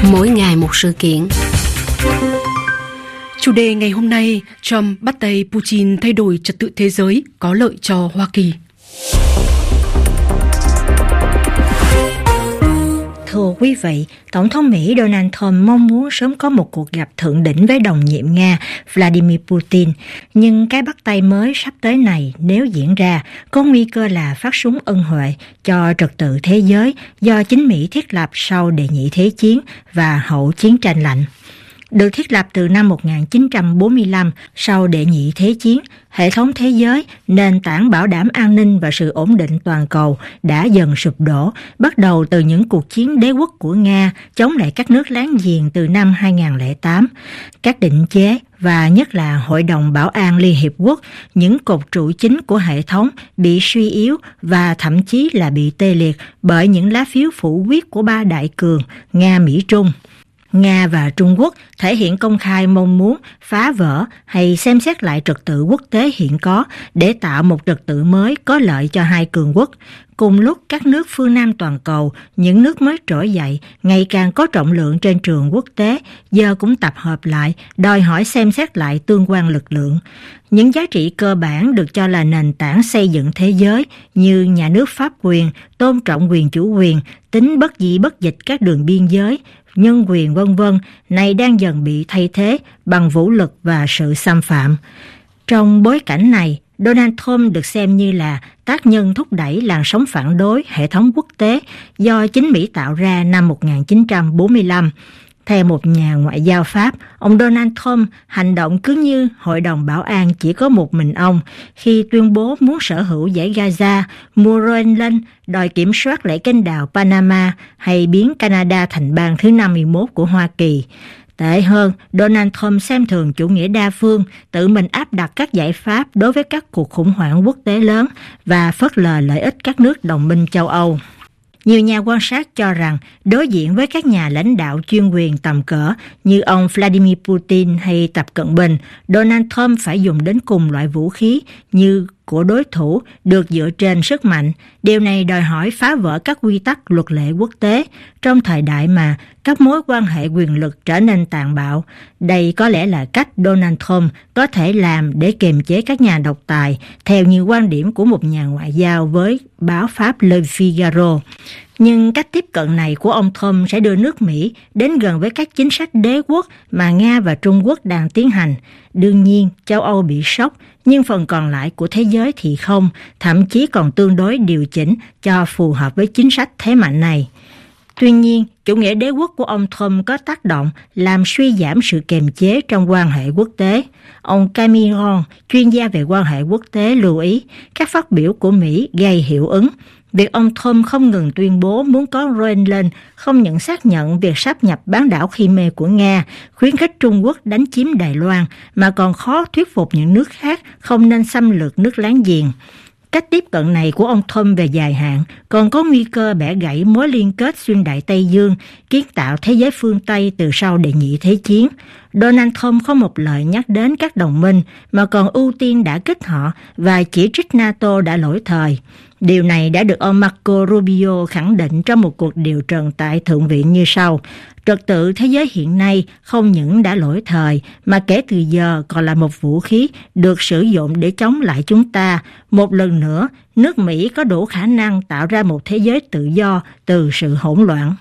Mỗi ngày một sự kiện. Chủ đề ngày hôm nay, Trump bắt tay Putin thay đổi trật tự thế giới có lợi cho Hoa Kỳ. Thưa quý vị, Tổng thống Mỹ Donald Trump mong muốn sớm có một cuộc gặp thượng đỉnh với đồng nhiệm Nga Vladimir Putin. Nhưng cái bắt tay mới sắp tới này nếu diễn ra, có nguy cơ là phát súng ân huệ cho trật tự thế giới do chính Mỹ thiết lập sau Đệ nhị Thế chiến và hậu chiến tranh lạnh. Được thiết lập từ năm 1945 sau Đệ nhị Thế chiến, hệ thống thế giới, nền tảng bảo đảm an ninh và sự ổn định toàn cầu đã dần sụp đổ, bắt đầu từ những cuộc chiến đế quốc của Nga chống lại các nước láng giềng từ năm 2008. Các định chế và nhất là Hội đồng Bảo an Liên Hiệp Quốc, những cột trụ chính của hệ thống bị suy yếu và thậm chí là bị tê liệt bởi những lá phiếu phủ quyết của ba đại cường Nga, Mỹ, Trung. Nga và Trung Quốc thể hiện công khai mong muốn phá vỡ hay xem xét lại trật tự quốc tế hiện có để tạo một trật tự mới có lợi cho hai cường quốc. Cùng lúc các nước phương Nam toàn cầu, những nước mới trỗi dậy, ngày càng có trọng lượng trên trường quốc tế, giờ cũng tập hợp lại, đòi hỏi xem xét lại tương quan lực lượng. Những giá trị cơ bản được cho là nền tảng xây dựng thế giới như nhà nước pháp quyền, tôn trọng quyền chủ quyền, tính bất di bất dịch các đường biên giới, nhân quyền v.v. này đang dần bị thay thế bằng vũ lực và sự xâm phạm. Trong bối cảnh này, Donald Trump được xem như là tác nhân thúc đẩy làn sóng phản đối hệ thống quốc tế do chính Mỹ tạo ra năm 1945. Theo một nhà ngoại giao Pháp, ông Donald Trump hành động cứ như Hội đồng Bảo an chỉ có một mình ông khi tuyên bố muốn sở hữu dải Gaza, mua Groenland, đòi kiểm soát lại kênh đào Panama hay biến Canada thành bang thứ 51 của Hoa Kỳ. Tệ hơn, Donald Trump xem thường chủ nghĩa đa phương, tự mình áp đặt các giải pháp đối với các cuộc khủng hoảng quốc tế lớn và phớt lờ lợi ích các nước đồng minh châu Âu. Nhiều nhà quan sát cho rằng đối diện với các nhà lãnh đạo chuyên quyền tầm cỡ như ông Vladimir Putin hay Tập Cận Bình, Donald Trump phải dùng đến cùng loại vũ khí như của đối thủ được dựa trên sức mạnh. Điều này đòi hỏi phá vỡ các quy tắc luật lệ quốc tế trong thời đại mà các mối quan hệ quyền lực trở nên tàn bạo. Đây có lẽ là cách Donald Trump có thể làm để kiềm chế các nhà độc tài, theo như quan điểm của một nhà ngoại giao với báo Pháp Le Figaro. Nhưng cách tiếp cận này của ông Trump sẽ đưa nước Mỹ đến gần với các chính sách đế quốc mà Nga và Trung Quốc đang tiến hành. Đương nhiên, châu Âu bị sốc, nhưng phần còn lại của thế giới thì không, thậm chí còn tương đối điều chỉnh cho phù hợp với chính sách thế mạnh này. Tuy nhiên, chủ nghĩa đế quốc của ông Trump có tác động làm suy giảm sự kiềm chế trong quan hệ quốc tế. Ông Cameron, chuyên gia về quan hệ quốc tế, lưu ý các phát biểu của Mỹ gây hiệu ứng. Việc ông Trump không ngừng tuyên bố muốn có Groenland, không những xác nhận việc sáp nhập bán đảo Crimea của Nga, khuyến khích Trung Quốc đánh chiếm Đài Loan, mà còn khó thuyết phục những nước khác không nên xâm lược nước láng giềng. Cách tiếp cận này của ông Trump về dài hạn còn có nguy cơ bẻ gãy mối liên kết xuyên Đại Tây Dương, kiến tạo thế giới phương Tây từ sau Đệ nhị Thế chiến. Donald Trump không một lời nhắc đến các đồng minh, mà còn ưu tiên đả kích họ và chỉ trích NATO đã lỗi thời. Điều này đã được ông Marco Rubio khẳng định trong một cuộc điều trần tại Thượng viện như sau: trật tự thế giới hiện nay không những đã lỗi thời, mà kể từ giờ còn là một vũ khí được sử dụng để chống lại chúng ta. Một lần nữa, nước Mỹ có đủ khả năng tạo ra một thế giới tự do từ sự hỗn loạn.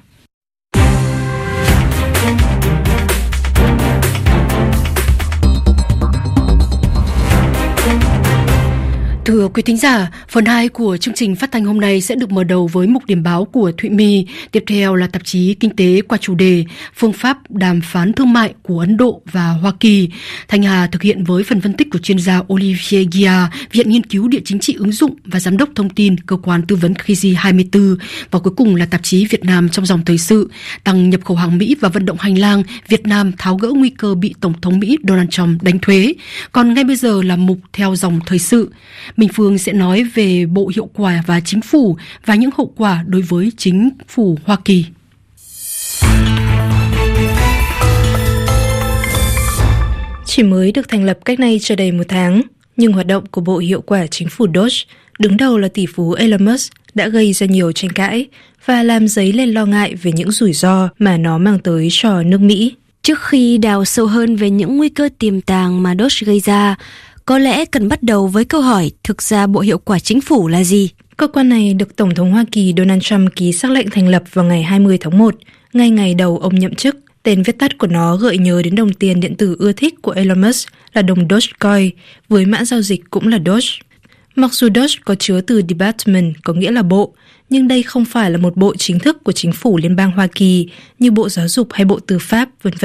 Thưa quý thính giả, phần 2 của chương trình phát thanh hôm nay sẽ được mở đầu với mục điểm báo của Thụy My. Tiếp theo là tạp chí Kinh tế qua chủ đề phương pháp đàm phán thương mại của Ấn Độ và Hoa Kỳ. Thanh Hà thực hiện với phần phân tích của chuyên gia Olivier Gia, Viện Nghiên cứu Địa chính trị ứng dụng và Giám đốc thông tin Cơ quan Tư vấn Kiji 24. Và cuối cùng là tạp chí Việt Nam trong dòng thời sự, tăng nhập khẩu hàng Mỹ và vận động hành lang, Việt Nam tháo gỡ nguy cơ bị Tổng thống Mỹ Donald Trump đánh thuế. Còn ngay bây giờ là mục theo dòng thời sự. Minh Phương sẽ nói về Bộ Hiệu quả và Chính phủ và những hậu quả đối với chính phủ Hoa Kỳ. Chỉ mới được thành lập cách nay chưa đầy một tháng, nhưng hoạt động của Bộ Hiệu quả Chính phủ Dodge Đứng đầu là tỷ phú Elon Musk đã gây ra nhiều tranh cãi và làm dấy lên lo ngại về những rủi ro mà nó mang tới cho nước Mỹ. Trước khi đào sâu hơn về những nguy cơ tiềm tàng mà Doge gây ra, có lẽ cần bắt đầu với câu hỏi thực ra Bộ Hiệu quả Chính phủ là gì? Cơ quan này được Tổng thống Hoa Kỳ Donald Trump ký sắc lệnh thành lập vào ngày 20 tháng 1, ngay ngày đầu ông nhậm chức. Tên viết tắt của nó gợi nhớ đến đồng tiền điện tử ưa thích của Elon Musk là đồng Dogecoin, với mã giao dịch cũng là Doge. Mặc dù Doge có chứa từ Department có nghĩa là bộ, nhưng đây không phải là một bộ chính thức của chính phủ liên bang Hoa Kỳ như Bộ Giáo dục hay Bộ Tư pháp, v.v.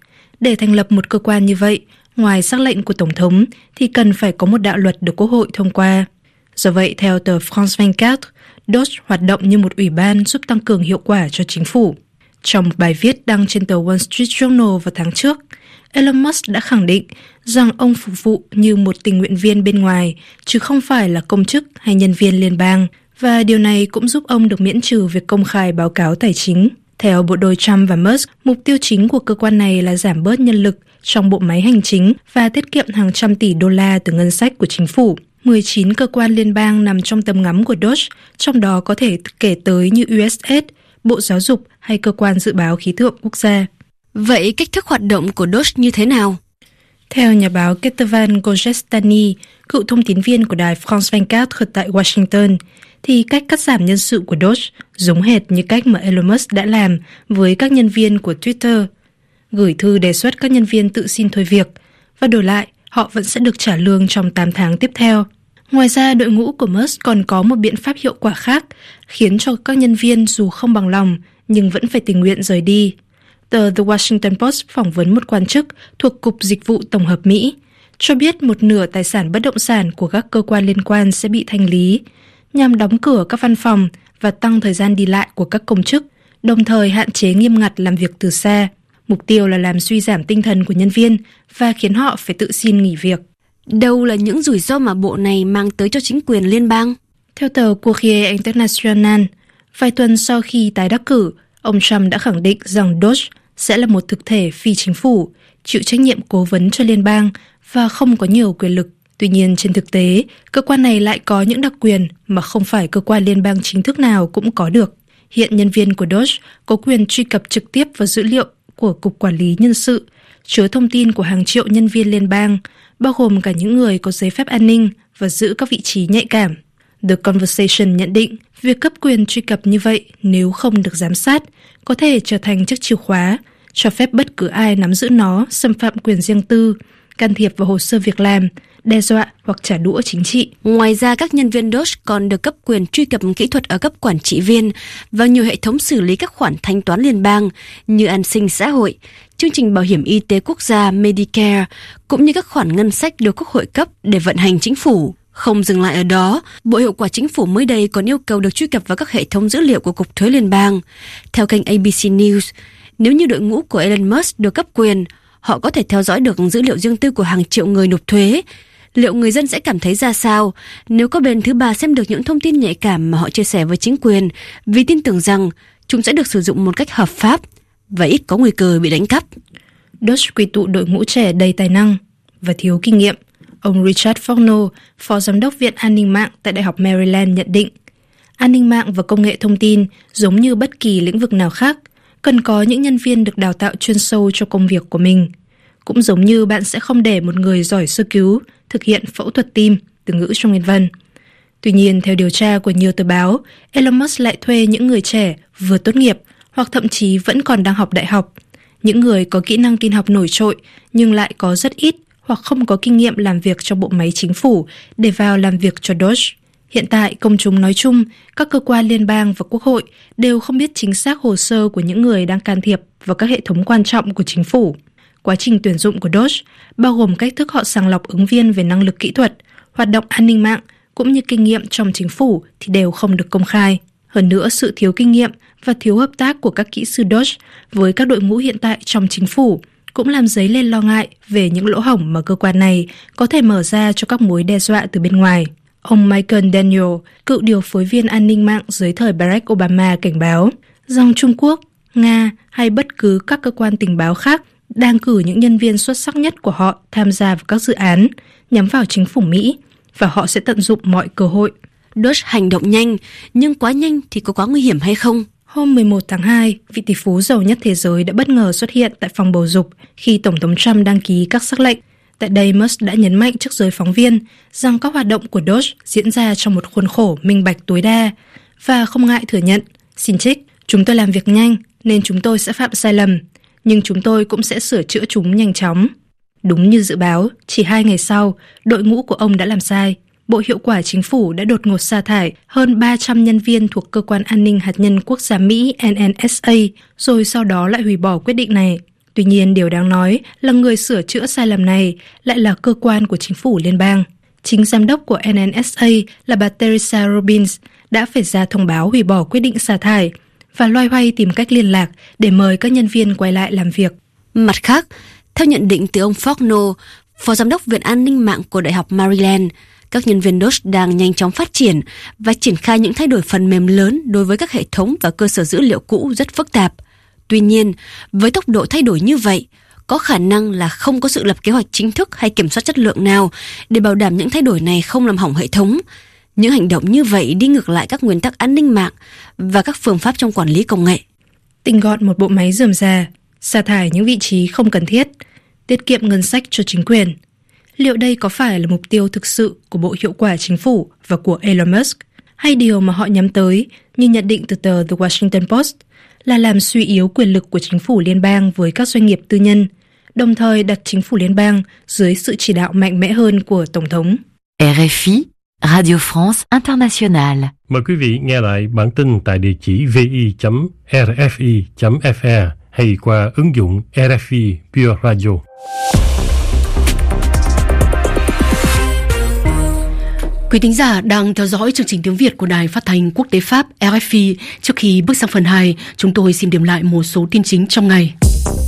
Để thành lập một cơ quan như vậy, ngoài sắc lệnh của Tổng thống thì cần phải có một đạo luật được Quốc hội thông qua. Do vậy, theo tờ France 24, Doge hoạt động như một ủy ban giúp tăng cường hiệu quả cho chính phủ. Trong một bài viết đăng trên tờ Wall Street Journal vào tháng trước, Elon Musk đã khẳng định rằng ông phục vụ như một tình nguyện viên bên ngoài, chứ không phải là công chức hay nhân viên liên bang, và điều này cũng giúp ông được miễn trừ việc công khai báo cáo tài chính. Theo bộ đôi Trump và Musk, mục tiêu chính của cơ quan này là giảm bớt nhân lực trong bộ máy hành chính và tiết kiệm hàng trăm tỷ đô la từ ngân sách của chính phủ. 19 cơ quan liên bang nằm trong tầm ngắm của Doge, trong đó có thể kể tới như USAID, Bộ Giáo dục hay Cơ quan Dự báo Khí tượng Quốc gia. Vậy cách thức hoạt động của Doge như thế nào? Theo nhà báo Ketavan Gojestani, cựu thông tín viên của đài France 24 tại Washington, thì cách cắt giảm nhân sự của Doge giống hệt như cách mà Elon Musk đã làm với các nhân viên của Twitter. Gửi thư đề xuất các nhân viên tự xin thôi việc, và đổi lại, họ vẫn sẽ được trả lương trong 8 tháng tiếp theo. Ngoài ra, đội ngũ của Musk còn có một biện pháp hiệu quả khác, khiến cho các nhân viên dù không bằng lòng nhưng vẫn phải tình nguyện rời đi. Tờ The Washington Post phỏng vấn một quan chức thuộc Cục Dịch vụ Tổng hợp Mỹ, cho biết một nửa tài sản bất động sản của các cơ quan liên quan sẽ bị thanh lý, nhằm đóng cửa các văn phòng và tăng thời gian đi lại của các công chức, đồng thời hạn chế nghiêm ngặt làm việc từ xa. Mục tiêu là làm suy giảm tinh thần của nhân viên và khiến họ phải tự xin nghỉ việc. Đâu là những rủi ro mà bộ này mang tới cho chính quyền liên bang? Theo tờ Courrier International, vài tuần sau khi tái đắc cử, ông Trump đã khẳng định rằng Doge sẽ là một thực thể phi chính phủ, chịu trách nhiệm cố vấn cho liên bang và không có nhiều quyền lực. Tuy nhiên, trên thực tế, cơ quan này lại có những đặc quyền mà không phải cơ quan liên bang chính thức nào cũng có được. Hiện nhân viên của Doge có quyền truy cập trực tiếp vào dữ liệu của Cục Quản lý Nhân sự, chứa thông tin của hàng triệu nhân viên liên bang, bao gồm cả những người có giấy phép an ninh và giữ các vị trí nhạy cảm. The Conversation nhận định, việc cấp quyền truy cập như vậy nếu không được giám sát, có thể trở thành chiếc chìa khóa, cho phép bất cứ ai nắm giữ nó xâm phạm quyền riêng tư, can thiệp vào hồ sơ việc làm, đe dọa hoặc trả đũa chính trị. Ngoài ra, các nhân viên Doge còn được cấp quyền truy cập kỹ thuật ở cấp quản trị viên và nhiều hệ thống xử lý các khoản thanh toán liên bang như an sinh xã hội, chương trình bảo hiểm y tế quốc gia Medicare, cũng như các khoản ngân sách được Quốc hội cấp để vận hành chính phủ. Không dừng lại ở đó, Bộ Hiệu quả Chính phủ mới đây còn yêu cầu được truy cập vào các hệ thống dữ liệu của Cục Thuế Liên bang. Theo kênh ABC News, nếu như đội ngũ của Elon Musk được cấp quyền, họ có thể theo dõi được dữ liệu riêng tư của hàng triệu người nộp thuế. Liệu người dân sẽ cảm thấy ra sao nếu có bên thứ ba xem được những thông tin nhạy cảm mà họ chia sẻ với chính quyền vì tin tưởng rằng chúng sẽ được sử dụng một cách hợp pháp và ít có nguy cơ bị đánh cắp? Doge quy tụ đội ngũ trẻ đầy tài năng và thiếu kinh nghiệm. Ông Richard Forno, Phó Giám đốc Viện An ninh mạng tại Đại học Maryland nhận định, an ninh mạng và công nghệ thông tin giống như bất kỳ lĩnh vực nào khác, cần có những nhân viên được đào tạo chuyên sâu cho công việc của mình. Cũng giống như bạn sẽ không để một người giỏi sơ cứu thực hiện phẫu thuật tim, từ ngữ trong nguyên văn. Tuy nhiên, theo điều tra của nhiều tờ báo, Elon Musk lại thuê những người trẻ vừa tốt nghiệp hoặc thậm chí vẫn còn đang học đại học, những người có kỹ năng tin học nổi trội nhưng lại có rất ít hoặc không có kinh nghiệm làm việc trong bộ máy chính phủ để vào làm việc cho Doge. Hiện tại, công chúng nói chung, các cơ quan liên bang và quốc hội đều không biết chính xác hồ sơ của những người đang can thiệp vào các hệ thống quan trọng của chính phủ. Quá trình tuyển dụng của Doge, bao gồm cách thức họ sàng lọc ứng viên về năng lực kỹ thuật, hoạt động an ninh mạng, cũng như kinh nghiệm trong chính phủ thì đều không được công khai. Hơn nữa, sự thiếu kinh nghiệm và thiếu hợp tác của các kỹ sư Doge với các đội ngũ hiện tại trong chính phủ cũng làm dấy lên lo ngại về những lỗ hổng mà cơ quan này có thể mở ra cho các mối đe dọa từ bên ngoài. Ông Michael Daniel, cựu điều phối viên an ninh mạng dưới thời Barack Obama cảnh báo rằng Trung Quốc, Nga hay bất cứ các cơ quan tình báo khác đang cử những nhân viên xuất sắc nhất của họ tham gia vào các dự án nhắm vào chính phủ Mỹ và họ sẽ tận dụng mọi cơ hội. Doge hành động nhanh, nhưng quá nhanh thì có quá nguy hiểm hay không? Hôm 11 tháng 2, vị tỷ phú giàu nhất thế giới đã bất ngờ xuất hiện tại phòng bầu dục khi Tổng thống Trump đăng ký các sắc lệnh. Tại đây, Musk đã nhấn mạnh trước giới phóng viên rằng các hoạt động của Doge diễn ra trong một khuôn khổ minh bạch tối đa và không ngại thừa nhận, xin trích, chúng tôi làm việc nhanh nên chúng tôi sẽ phạm sai lầm, nhưng chúng tôi cũng sẽ sửa chữa chúng nhanh chóng. Đúng như dự báo, chỉ 2 ngày sau, đội ngũ của ông đã làm sai. Bộ Hiệu quả Chính phủ đã đột ngột sa thải hơn 300 nhân viên thuộc Cơ quan An ninh Hạt nhân Quốc gia Mỹ NNSA, rồi sau đó lại hủy bỏ quyết định này. Tuy nhiên, điều đáng nói là người sửa chữa sai lầm này lại là cơ quan của chính phủ liên bang. Chính giám đốc của NNSA là bà Teresa Robbins đã phải ra thông báo hủy bỏ quyết định sa thải và loay hoay tìm cách liên lạc để mời các nhân viên quay lại làm việc. Mặt khác, theo nhận định từ ông Forno, Phó Giám đốc Viện An ninh mạng của Đại học Maryland, các nhân viên Doge đang nhanh chóng phát triển và triển khai những thay đổi phần mềm lớn đối với các hệ thống và cơ sở dữ liệu cũ rất phức tạp. Tuy nhiên, với tốc độ thay đổi như vậy, có khả năng là không có sự lập kế hoạch chính thức hay kiểm soát chất lượng nào để bảo đảm những thay đổi này không làm hỏng hệ thống. Những hành động như vậy đi ngược lại các nguyên tắc an ninh mạng và các phương pháp trong quản lý công nghệ. Tinh gọn một bộ máy rườm rà, sa thải những vị trí không cần thiết, tiết kiệm ngân sách cho chính quyền. Liệu đây có phải là mục tiêu thực sự của Bộ Hiệu quả Chính phủ và của Elon Musk, hay điều mà họ nhắm tới, như nhận định từ tờ The Washington Post, là làm suy yếu quyền lực của chính phủ liên bang với các doanh nghiệp tư nhân, đồng thời đặt chính phủ liên bang dưới sự chỉ đạo mạnh mẽ hơn của Tổng thống. RFI, Radio France Internationale. Mời quý vị nghe lại bản tin tại địa chỉ vi.rfi.fr hay qua ứng dụng RFI Pure Radio. Quý thính giả đang theo dõi chương trình tiếng Việt của Đài Phát thanh Quốc tế Pháp RFI. Trước khi bước sang phần 2, chúng tôi xin điểm lại một số tin chính trong ngày.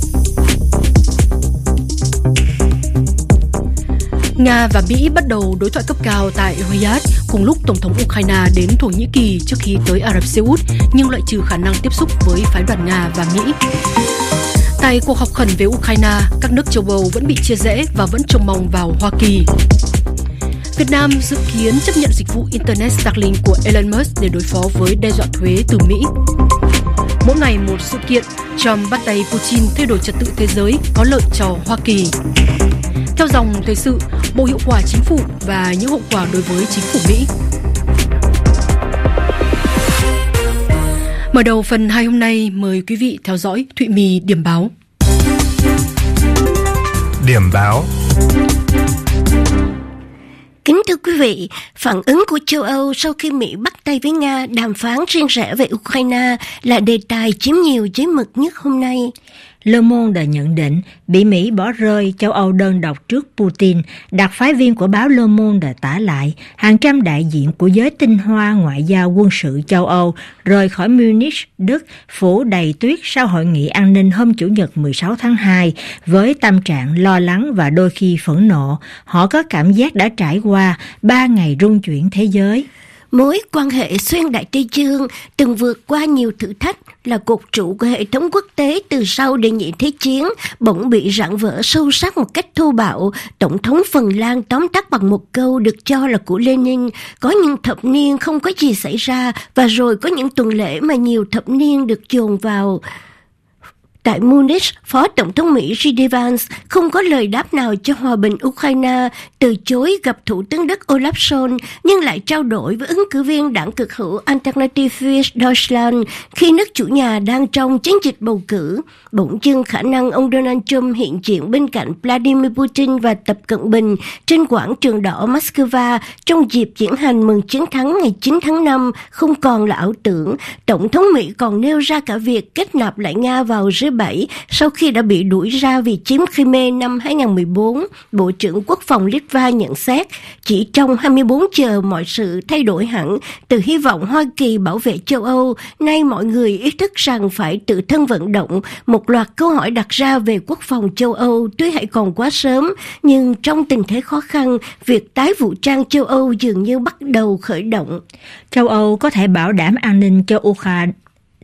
Nga và Mỹ bắt đầu đối thoại cấp cao tại Riyadh cùng lúc Tổng thống Ukraine đến Thổ Nhĩ Kỳ trước khi tới Ả Rập Xê Út, nhưng loại trừ khả năng tiếp xúc với phái đoàn Nga và Mỹ. Tại cuộc họp khẩn về Ukraine, các nước châu Âu vẫn bị chia rẽ và vẫn trông mong vào Hoa Kỳ. Việt Nam dự kiến chấp nhận dịch vụ Internet Starlink của Elon Musk để đối phó với đe dọa thuế từ Mỹ. Mỗi ngày một sự kiện, Trump bắt tay Putin thay đổi trật tự thế giới có lợi cho Hoa Kỳ. Theo dòng thời sự, Bộ Hiệu quả Chính phủ và những hậu quả đối với chính phủ Mỹ. Mở đầu phần 2 hôm nay, mời quý vị theo dõi Thụy Mì điểm báo. Điểm báo. Kính thưa quý vị, phản ứng của châu Âu sau khi Mỹ bắt tay với Nga đàm phán riêng rẽ về Ukraine là đề tài chiếm nhiều giấy mực nhất hôm nay. Le Monde nhận định bị Mỹ bỏ rơi, châu Âu đơn độc trước Putin. Đặc phái viên của báo Le Monde tả lại, hàng trăm đại diện của giới tinh hoa ngoại giao quân sự châu Âu rời khỏi Munich, Đức, phủ đầy tuyết sau hội nghị an ninh hôm Chủ nhật 16 tháng 2 với tâm trạng lo lắng và đôi khi phẫn nộ. Họ có cảm giác đã trải qua 3 ngày rung chuyển thế giới. Mối quan hệ xuyên Đại Tây Dương từng vượt qua nhiều thử thách, là cột trụ của hệ thống quốc tế từ sau Đệ nhị Thế chiến, bỗng bị rạn vỡ sâu sắc một cách thô bạo. Tổng thống Phần Lan tóm tắt bằng một câu được cho là của Lenin: có những thập niên không có gì xảy ra, và rồi có những tuần lễ mà nhiều thập niên được dồn vào. Tại Munich, Phó Tổng thống Mỹ J.D. Vance không có lời đáp nào cho hòa bình Ukraine, từ chối gặp Thủ tướng Đức Olaf Scholz, nhưng lại trao đổi với ứng cử viên đảng cực hữu Alternative für Deutschland khi nước chủ nhà đang trong chiến dịch bầu cử. Bỗng dưng khả năng ông Donald Trump hiện diện bên cạnh Vladimir Putin và Tập Cận Bình trên quảng trường đỏ Moscow trong dịp diễn hành mừng chiến thắng ngày 9 tháng 5 không còn là ảo tưởng. Tổng thống Mỹ còn nêu ra cả việc kết nạp lại Nga vào G7 sau khi đã bị đuổi ra vì chiếm Crimea năm 2014. Bộ trưởng Quốc phòng Litva nhận xét, chỉ trong 24 giờ mọi sự thay đổi hẳn. Từ hy vọng Hoa Kỳ bảo vệ châu Âu, nay mọi người ý thức rằng phải tự thân vận động. Một loạt câu hỏi đặt ra về quốc phòng châu Âu tuy hãy còn quá sớm, nhưng trong tình thế khó khăn, việc tái vũ trang châu Âu dường như bắt đầu khởi động. Châu Âu có thể bảo đảm an ninh cho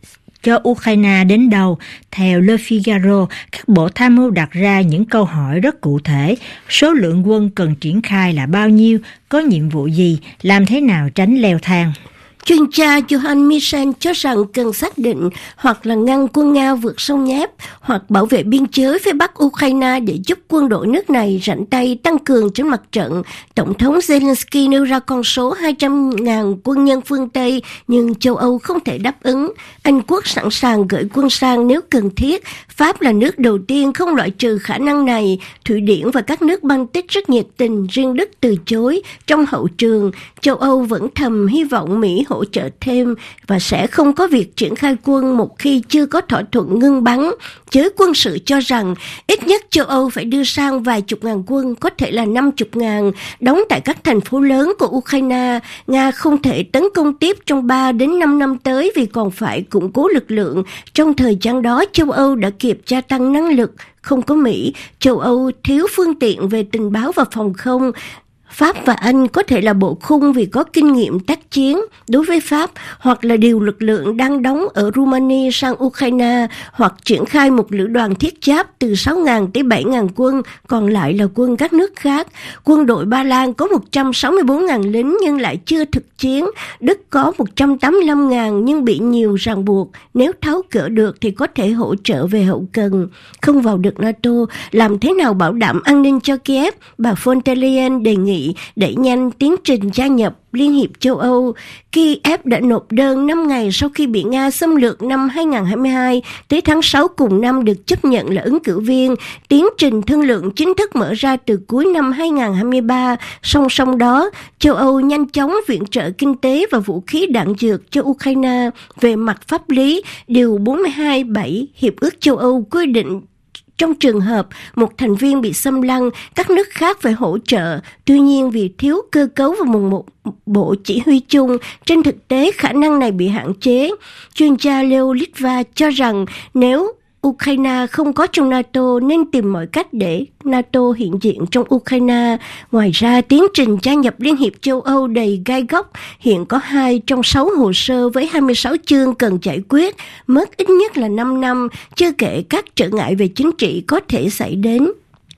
cho Ukraine đến đâu. Theo Le Figaro, các bộ tham mưu đặt ra những câu hỏi rất cụ thể. Số lượng quân cần triển khai là bao nhiêu? Có nhiệm vụ gì? Làm thế nào tránh leo thang? Chuyên gia Johan Michel cho rằng cần xác định hoặc là ngăn quân Nga vượt sông Nháp hoặc bảo vệ biên giới phía Bắc Ukraine để giúp quân đội nước này rảnh tay tăng cường trên mặt trận. Tổng thống Zelensky nêu ra con số 200.000 quân nhân phương Tây nhưng châu Âu không thể đáp ứng. Anh Quốc sẵn sàng gửi quân sang nếu cần thiết. Pháp là nước đầu tiên không loại trừ khả năng này. Thụy Điển và các nước Baltic rất nhiệt tình, riêng Đức từ chối. Trong hậu trường, châu Âu vẫn thầm hy vọng Mỹ hỗ trợ thêm và sẽ không có việc triển khai quân một khi chưa có thỏa thuận ngưng bắn. Giới quân sự cho rằng ít nhất châu Âu phải đưa sang vài chục ngàn quân, có thể là 50.000, đóng tại các thành phố lớn của Ukraine. Nga không thể tấn công tiếp trong 3 đến 5 năm tới vì còn phải củng cố lực lượng. Trong thời gian đó, châu Âu đã kịp gia tăng năng lực. Không có Mỹ, châu Âu thiếu phương tiện về tình báo và phòng không. Pháp và Anh có thể là bộ khung vì có kinh nghiệm tác chiến đối với Pháp, hoặc là điều lực lượng đang đóng ở Romania sang Ukraine, hoặc triển khai một lữ đoàn thiết giáp từ 6.000 tới 7.000 quân, còn lại là quân các nước khác. Quân đội Ba Lan có 164.000 lính nhưng lại chưa thực chiến. Đức có 185.000 nhưng bị nhiều ràng buộc. Nếu tháo gỡ được thì có thể hỗ trợ về hậu cần. Không vào được NATO, làm thế nào bảo đảm an ninh cho Kiev? Bà von der Leyen đề nghị đẩy nhanh tiến trình gia nhập Liên hiệp châu Âu. Kiev đã nộp đơn 5 ngày sau khi bị Nga xâm lược năm 2022, tới tháng 6 cùng năm được chấp nhận là ứng cử viên. Tiến trình thương lượng chính thức mở ra từ cuối năm 2023. Song song đó, châu Âu nhanh chóng viện trợ kinh tế và vũ khí đạn dược cho Ukraine. Về mặt pháp lý, điều 42.7 Hiệp ước châu Âu quy định trong trường hợp một thành viên bị xâm lăng, các nước khác phải hỗ trợ. Tuy nhiên, vì thiếu cơ cấu và một bộ chỉ huy chung, trên thực tế khả năng này bị hạn chế. Chuyên gia Leo Litva cho rằng nếu Ukraine không có trong NATO nên tìm mọi cách để NATO hiện diện trong Ukraine. Ngoài ra, tiến trình gia nhập Liên hiệp châu Âu đầy gai góc, hiện có 2 trong 6 hồ sơ với 26 chương cần giải quyết, mất ít nhất là 5 năm, chưa kể các trở ngại về chính trị có thể xảy đến.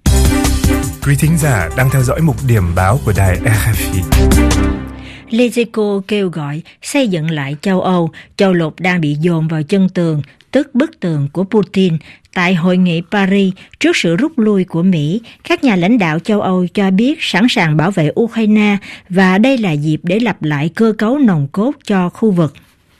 Quý thính giả đang theo dõi mục điểm báo của đài RFI. Les Echos kêu gọi xây dựng lại châu Âu, châu lục đang bị dồn vào chân tường, tức bức tường của Putin. Tại hội nghị Paris, trước sự rút lui của Mỹ, các nhà lãnh đạo châu Âu cho biết sẵn sàng bảo vệ Ukraine và đây là dịp để lập lại cơ cấu nòng cốt cho khu vực.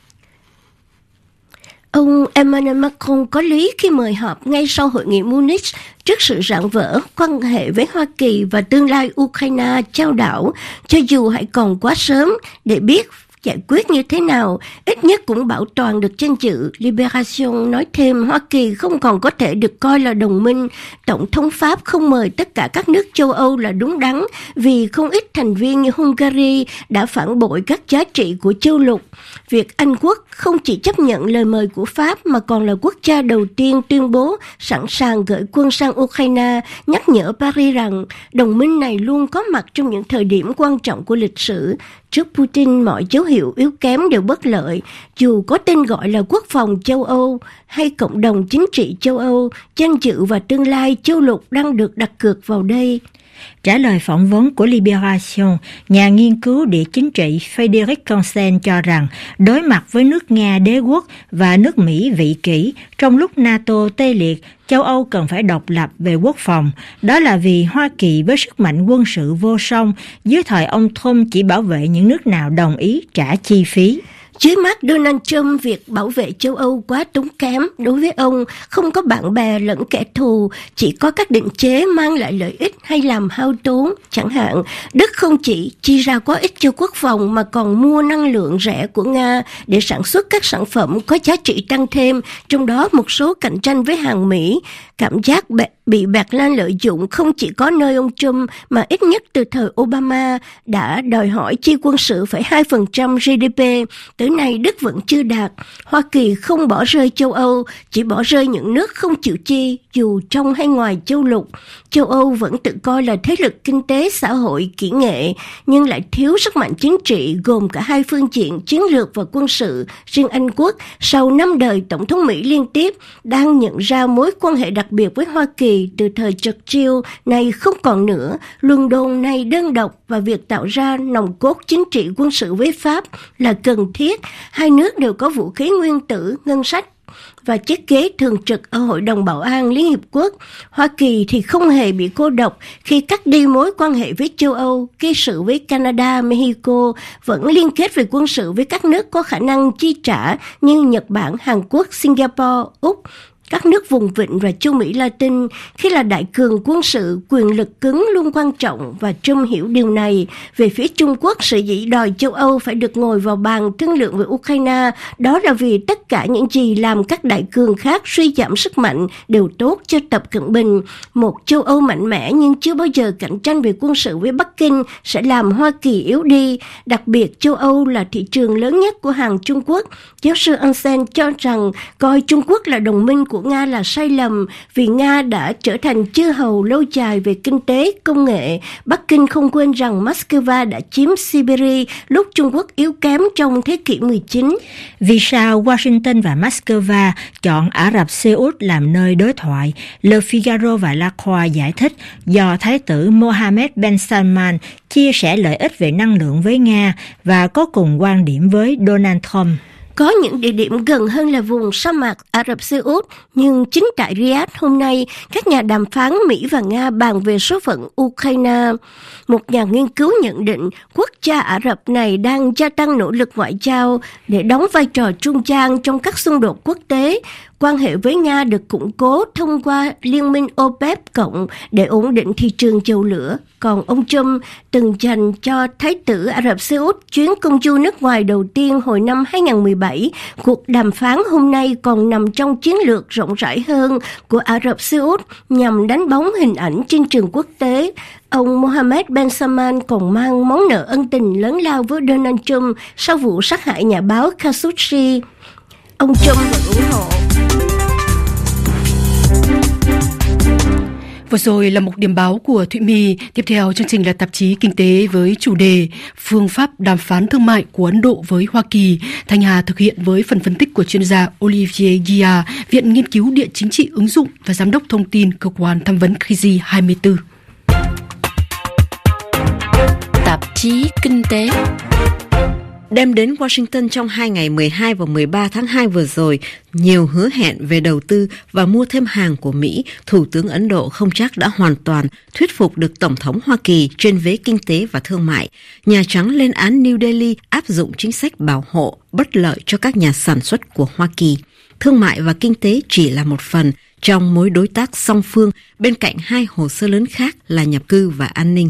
Ông Emmanuel Macron có lý khi mời họp ngay sau hội nghị Munich trước sự rạn vỡ quan hệ với Hoa Kỳ và tương lai Ukraine trao đảo, cho dù hãy còn quá sớm để biết giải quyết như thế nào, ít nhất cũng bảo toàn được danh dự. Libération nói thêm Hoa Kỳ không còn có thể được coi là đồng minh. Tổng thống Pháp không mời tất cả các nước châu Âu là đúng đắn vì không ít thành viên như Hungary đã phản bội các giá trị của châu lục. Việc Anh Quốc không chỉ chấp nhận lời mời của Pháp mà còn là quốc gia đầu tiên tuyên bố sẵn sàng gửi quân sang Ukraine, nhắc nhở Paris rằng đồng minh này luôn có mặt trong những thời điểm quan trọng của lịch sử. Trước Putin, mọi dấu hiệu yếu kém đều bất lợi. Dù có tên gọi là quốc phòng châu Âu hay cộng đồng chính trị châu Âu, danh dự và tương lai châu lục đang được đặt cược vào đây. Trả lời phỏng vấn của Libération, nhà nghiên cứu địa chính trị Frédéric Consen cho rằng đối mặt với nước Nga đế quốc và nước Mỹ vị kỷ, trong lúc NATO tê liệt, châu Âu cần phải độc lập về quốc phòng. Đó là vì Hoa Kỳ với sức mạnh quân sự vô song, dưới thời ông Trump chỉ bảo vệ những nước nào đồng ý trả chi phí. Dưới mắt Donald Trump, việc bảo vệ châu Âu quá tốn kém. Đối với ông, không có bạn bè lẫn kẻ thù, chỉ có các định chế mang lại lợi ích hay làm hao tốn. Chẳng hạn, Đức không chỉ chi ra quá ít cho quốc phòng mà còn mua năng lượng rẻ của Nga để sản xuất các sản phẩm có giá trị tăng thêm, trong đó một số cạnh tranh với hàng Mỹ. Cảm giác bị Berlin lợi dụng không chỉ có nơi ông Trump mà ít nhất từ thời Obama đã đòi hỏi chi quân sự phải 2% GDP. Tới tới nay Đức vẫn chưa đạt. Hoa Kỳ không bỏ rơi châu Âu, chỉ bỏ rơi những nước không chịu chi, dù trong hay ngoài châu lục. Châu Âu vẫn tự coi là thế lực kinh tế, xã hội, kỹ nghệ, nhưng lại thiếu sức mạnh chính trị gồm cả hai phương diện chiến lược và quân sự. Riêng Anh Quốc, sau 5 đời Tổng thống Mỹ liên tiếp, đang nhận ra mối quan hệ đặc biệt với Hoa Kỳ từ thời Churchill này không còn nữa. Luân đôn này đơn độc và việc tạo ra nòng cốt chính trị quân sự với Pháp là cần thiết. Hai nước đều có vũ khí nguyên tử, ngân sách và chiếc ghế thường trực ở Hội đồng Bảo an Liên Hiệp Quốc. Hoa Kỳ thì không hề bị cô độc khi cắt đi mối quan hệ với châu Âu, gây sự với Canada, Mexico, vẫn liên kết về quân sự với các nước có khả năng chi trả như Nhật Bản, Hàn Quốc, Singapore, Úc, các nước vùng vịnh và châu Mỹ Latin. Khi là đại cường quân sự, quyền lực cứng luôn quan trọng và Trump hiểu điều này. Về phía Trung Quốc, sở dĩ đòi châu Âu phải được ngồi vào bàn thương lượng với Ukraine, đó là vì tất cả những gì làm các đại cường khác suy giảm sức mạnh đều tốt cho Tập Cận Bình. Một châu Âu mạnh mẽ nhưng chưa bao giờ cạnh tranh về quân sự với Bắc Kinh sẽ làm Hoa Kỳ yếu đi. Đặc biệt, châu Âu là thị trường lớn nhất của hàng Trung Quốc. Giáo sư Ansen cho rằng coi Trung Quốc là đồng minh của Nga là sai lầm vì Nga đã trở thành chư hầu lâu dài về kinh tế, công nghệ. Bắc Kinh không quên rằng Moscow đã chiếm Siberia lúc Trung Quốc yếu kém trong thế kỷ 19. Vì sao Washington và Moscow chọn Ả Rập Xê Út làm nơi đối thoại? Le Figaro và La Croix giải thích do Thái tử Mohammed bin Salman chia sẻ lợi ích về năng lượng với Nga và có cùng quan điểm với Donald Trump. Có những địa điểm gần hơn là vùng sa mạc Ả Rập Xê Út, nhưng chính tại Riyadh hôm nay, các nhà đàm phán Mỹ và Nga bàn về số phận Ukraine. Một nhà nghiên cứu nhận định quốc gia Ả Rập này đang gia tăng nỗ lực ngoại giao để đóng vai trò trung gian trong các xung đột quốc tế. Quan hệ với Nga được củng cố thông qua liên minh OPEC cộng để ổn định thị trường dầu lửa. Còn ông Trump từng dành cho Thái tử Ả Rập Xê Út chuyến công du nước ngoài đầu tiên hồi năm 2017. Cuộc đàm phán hôm nay còn nằm trong chiến lược rộng rãi hơn của Ả Rập Xê Út nhằm đánh bóng hình ảnh trên trường quốc tế. Ông Mohammed bin Salman còn mang món nợ ân tình lớn lao với Donald Trump sau vụ sát hại nhà báo Khashoggi. Ông Trump được ủng hộ. Vừa rồi là một điểm báo của Thụy My. Tiếp theo chương trình là tạp chí Kinh tế với chủ đề Phương pháp đàm phán thương mại của Ấn Độ với Hoa Kỳ. Thanh Hà thực hiện với phần phân tích của chuyên gia Olivier Guillard, Viện Nghiên cứu Địa chính trị ứng dụng và Giám đốc thông tin Cơ quan Tham vấn Khiji 24. Tạp chí Kinh tế. Đem đến Washington trong 2 ngày 12 và 13 tháng 2 vừa rồi, nhiều hứa hẹn về đầu tư và mua thêm hàng của Mỹ, Thủ tướng Ấn Độ không chắc đã hoàn toàn thuyết phục được Tổng thống Hoa Kỳ trên vế kinh tế và thương mại. Nhà Trắng lên án New Delhi áp dụng chính sách bảo hộ bất lợi cho các nhà sản xuất của Hoa Kỳ. Thương mại và kinh tế chỉ là một phần trong mối đối tác song phương bên cạnh hai hồ sơ lớn khác là nhập cư và an ninh.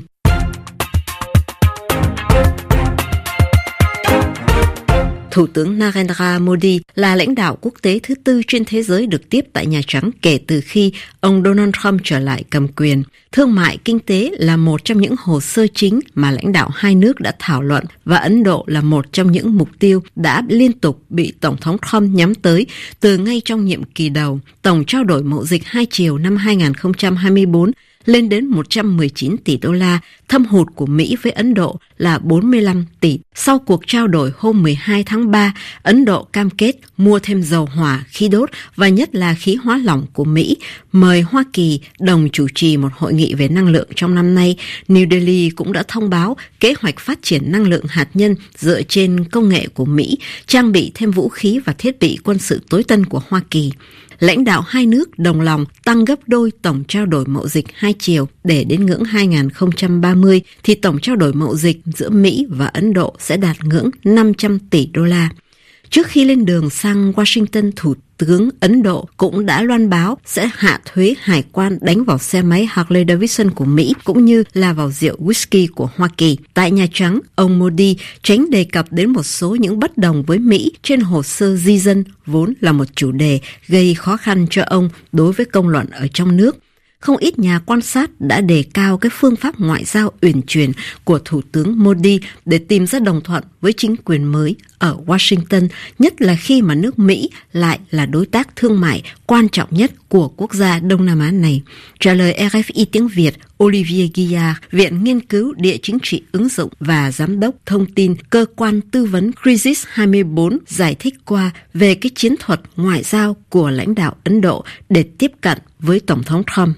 Thủ tướng Narendra Modi là lãnh đạo quốc tế thứ tư trên thế giới được tiếp tại Nhà Trắng kể từ khi ông Donald Trump trở lại cầm quyền. Thương mại kinh tế là một trong những hồ sơ chính mà lãnh đạo hai nước đã thảo luận và Ấn Độ là một trong những mục tiêu đã liên tục bị Tổng thống Trump nhắm tới từ ngay trong nhiệm kỳ đầu. Tổng trao đổi mậu dịch hai chiều năm 2024 lên đến 119 tỷ đô la, thâm hụt của Mỹ với Ấn Độ là 45 tỷ. Sau cuộc trao đổi hôm 12 tháng 3, Ấn Độ cam kết mua thêm dầu hỏa, khí đốt và nhất là khí hóa lỏng của Mỹ, mời Hoa Kỳ đồng chủ trì một hội nghị về năng lượng trong năm nay. New Delhi cũng đã thông báo kế hoạch phát triển năng lượng hạt nhân dựa trên công nghệ của Mỹ, trang bị thêm vũ khí và thiết bị quân sự tối tân của Hoa Kỳ. Lãnh đạo hai nước đồng lòng tăng gấp đôi tổng trao đổi mậu dịch hai chiều để đến ngưỡng 2030 thì tổng trao đổi mậu dịch giữa Mỹ và Ấn Độ sẽ đạt ngưỡng 500 tỷ đô la. Trước khi lên đường sang Washington, Thủ tướng Ấn Độ cũng đã loan báo sẽ hạ thuế hải quan đánh vào xe máy Harley Davidson của Mỹ cũng như là vào rượu whisky của Hoa Kỳ. Tại Nhà Trắng, ông Modi tránh đề cập đến một số những bất đồng với Mỹ trên hồ sơ di dân vốn là một chủ đề gây khó khăn cho ông đối với công luận ở trong nước. Không ít nhà quan sát đã đề cao cái phương pháp ngoại giao uyển chuyển của Thủ tướng Modi để tìm ra đồng thuận với chính quyền mới ở Washington, nhất là khi mà nước Mỹ lại là đối tác thương mại quan trọng nhất của quốc gia Đông Nam Á này. Trả lời RFI tiếng Việt, Olivier Guillard, Viện Nghiên cứu Địa chính trị ứng dụng và Giám đốc Thông tin Cơ quan Tư vấn Crisis 24 giải thích qua về cái chiến thuật ngoại giao của lãnh đạo Ấn Độ để tiếp cận với Tổng thống Trump.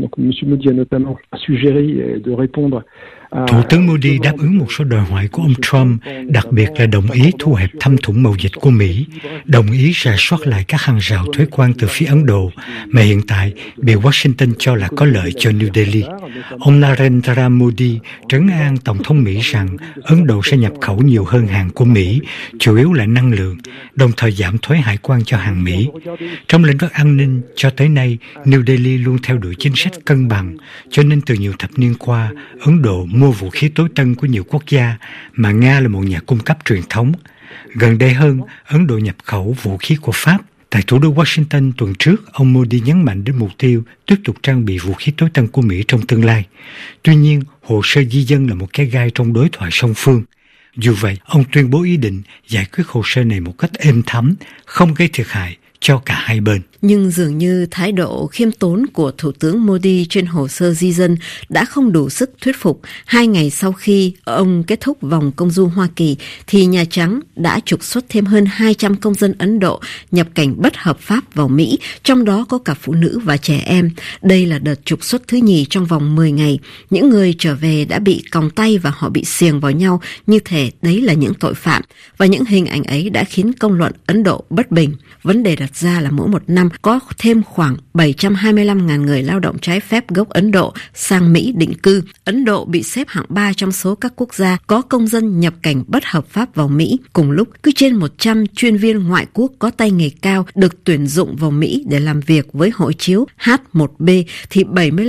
Thủ tướng Modi đáp ứng một số đòi hỏi của ông Trump, đặc biệt là đồng ý thu hẹp thâm thủng mậu dịch của Mỹ, đồng ý rà soát lại các hàng rào thuế quan từ phía Ấn Độ, mà hiện tại bị Washington cho là có lợi cho New Delhi. Ông Narendra Modi trấn an Tổng thống Mỹ rằng Ấn Độ sẽ nhập khẩu nhiều hơn hàng của Mỹ, chủ yếu là năng lượng, đồng thời giảm thuế hải quan cho hàng Mỹ. Trong lĩnh vực an ninh, cho tới nay, New Delhi luôn theo đuổi chính sách cân bằng, cho nên từ nhiều thập niên qua, Ấn Độ mua vũ khí tối tân của nhiều quốc gia, mà Nga là một nhà cung cấp truyền thống. Gần đây hơn, Ấn Độ nhập khẩu vũ khí của Pháp. Tại thủ đô Washington tuần trước, ông Modi nhấn mạnh đến mục tiêu tiếp tục trang bị vũ khí tối tân của Mỹ trong tương lai. Tuy nhiên, hồ sơ di dân là một cái gai trong đối thoại song phương. Dù vậy, ông tuyên bố ý định giải quyết hồ sơ này một cách êm thấm, không gây thiệt hại cho cả hai bên. Nhưng dường như thái độ khiêm tốn của Thủ tướng Modi trên hồ sơ di dân đã không đủ sức thuyết phục. 2 ngày sau khi ông kết thúc vòng công du Hoa Kỳ, thì Nhà Trắng đã trục xuất thêm hơn 200 công dân Ấn Độ nhập cảnh bất hợp pháp vào Mỹ, trong đó có cả phụ nữ và trẻ em. Đây là đợt trục xuất thứ nhì trong vòng 10 ngày. Những người trở về đã bị còng tay và họ bị xiềng vào nhau như thể đấy là những tội phạm. Và những hình ảnh ấy đã khiến công luận Ấn Độ bất bình. Vấn đề đặt ra là mỗi một năm có thêm khoảng 725.000 người lao động trái phép gốc Ấn Độ sang Mỹ định cư. Ấn Độ bị xếp hạng 3 trong số các quốc gia có công dân nhập cảnh bất hợp pháp vào Mỹ. Cùng lúc, cứ trên 100 chuyên viên ngoại quốc có tay nghề cao được tuyển dụng vào Mỹ để làm việc với hộ chiếu H1B thì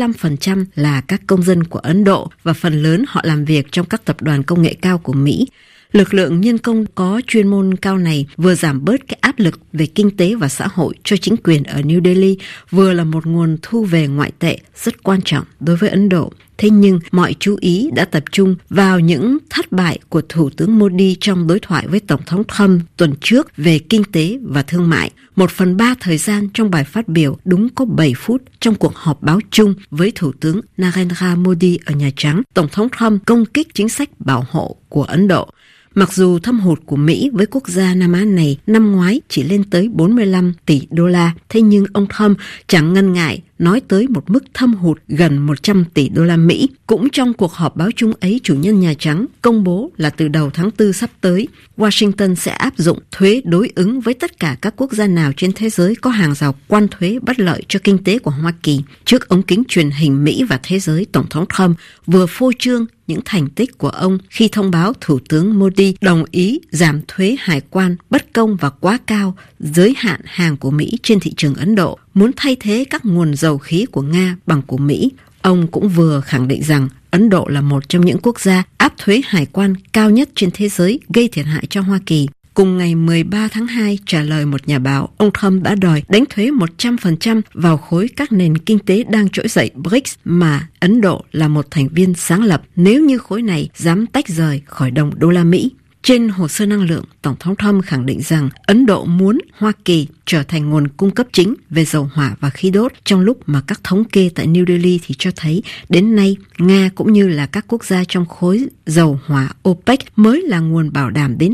75% là các công dân của Ấn Độ và phần lớn họ làm việc trong các tập đoàn công nghệ cao của Mỹ. Lực lượng nhân công có chuyên môn cao này vừa giảm bớt cái áp lực về kinh tế và xã hội cho chính quyền ở New Delhi, vừa là một nguồn thu về ngoại tệ rất quan trọng đối với Ấn Độ. Thế nhưng mọi chú ý đã tập trung vào những thất bại của Thủ tướng Modi trong đối thoại với Tổng thống Trump tuần trước về kinh tế và thương mại. 1/3 thời gian trong bài phát biểu đúng có 7 phút trong cuộc họp báo chung với Thủ tướng Narendra Modi ở Nhà Trắng, Tổng thống Trump công kích chính sách bảo hộ của Ấn Độ. Mặc dù thâm hụt của Mỹ với quốc gia Nam Á này năm ngoái chỉ lên tới 45 tỷ đô la, thế nhưng ông Trump chẳng ngần ngại nói tới một mức thâm hụt gần 100 tỷ đô la Mỹ. Cũng trong cuộc họp báo chung ấy, chủ nhân Nhà Trắng công bố là từ đầu tháng 4 sắp tới, Washington sẽ áp dụng thuế đối ứng với tất cả các quốc gia nào trên thế giới có hàng rào quan thuế bất lợi cho kinh tế của Hoa Kỳ. Trước ống kính truyền hình Mỹ và thế giới, Tổng thống Trump vừa phô trương những thành tích của ông khi thông báo Thủ tướng Modi đồng ý giảm thuế hải quan bất công và quá cao giới hạn hàng của Mỹ trên thị trường Ấn Độ, muốn thay thế các nguồn dầu khí của Nga bằng của Mỹ. Ông cũng vừa khẳng định rằng Ấn Độ là một trong những quốc gia áp thuế hải quan cao nhất trên thế giới, gây thiệt hại cho Hoa Kỳ. Cùng ngày 13 tháng 2, trả lời một nhà báo, ông Trump đã đòi đánh thuế 100% vào khối các nền kinh tế đang trỗi dậy BRICS mà Ấn Độ là một thành viên sáng lập, nếu như khối này dám tách rời khỏi đồng đô la Mỹ. Trên hồ sơ năng lượng, Tổng thống Trump khẳng định rằng Ấn Độ muốn Hoa Kỳ trở thành nguồn cung cấp chính về dầu hỏa và khí đốt, trong lúc mà các thống kê tại New Delhi thì cho thấy đến nay Nga cũng như là các quốc gia trong khối dầu hỏa OPEC mới là nguồn bảo đảm đến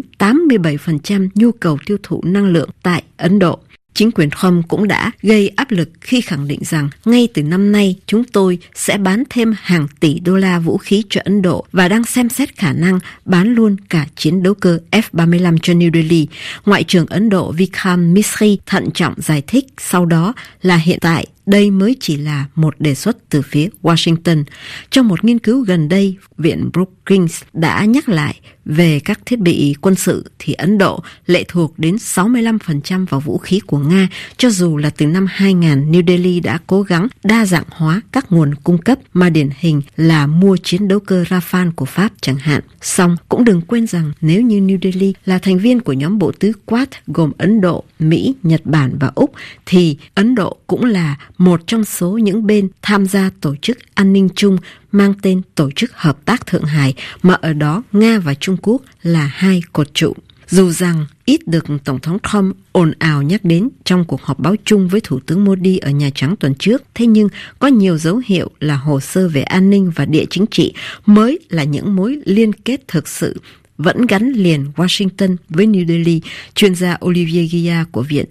87% nhu cầu tiêu thụ năng lượng tại Ấn Độ. Chính quyền Trump cũng đã gây áp lực khi khẳng định rằng ngay từ năm nay chúng tôi sẽ bán thêm hàng tỷ đô la vũ khí cho Ấn Độ và đang xem xét khả năng bán luôn cả chiến đấu cơ F-35 cho New Delhi. Ngoại trưởng Ấn Độ Vikram Misri thận trọng giải thích sau đó là hiện tại đây mới chỉ là một đề xuất từ phía Washington. Trong một nghiên cứu gần đây, Viện Brookings đã nhắc lại về các thiết bị quân sự thì Ấn Độ lệ thuộc đến 65% vào vũ khí của Nga, cho dù là từ năm 2000 New Delhi đã cố gắng đa dạng hóa các nguồn cung cấp mà điển hình là mua chiến đấu cơ Rafale của Pháp chẳng hạn. Song cũng đừng quên rằng nếu như New Delhi là thành viên của nhóm bộ tứ Quad gồm Ấn Độ, Mỹ, Nhật Bản và Úc thì Ấn Độ cũng là một trong số những bên tham gia tổ chức an ninh chung mang tên Tổ chức Hợp tác Thượng Hải mà ở đó Nga và Trung Quốc là hai cột trụ. Dù rằng ít được Tổng thống Trump ồn ào nhắc đến trong cuộc họp báo chung với Thủ tướng Modi ở Nhà Trắng tuần trước, thế nhưng có nhiều dấu hiệu là hồ sơ về an ninh và địa chính trị mới là những mối liên kết thực sự vẫn gắn liền Washington với New Delhi, chuyên gia Olivier Guillard của Viện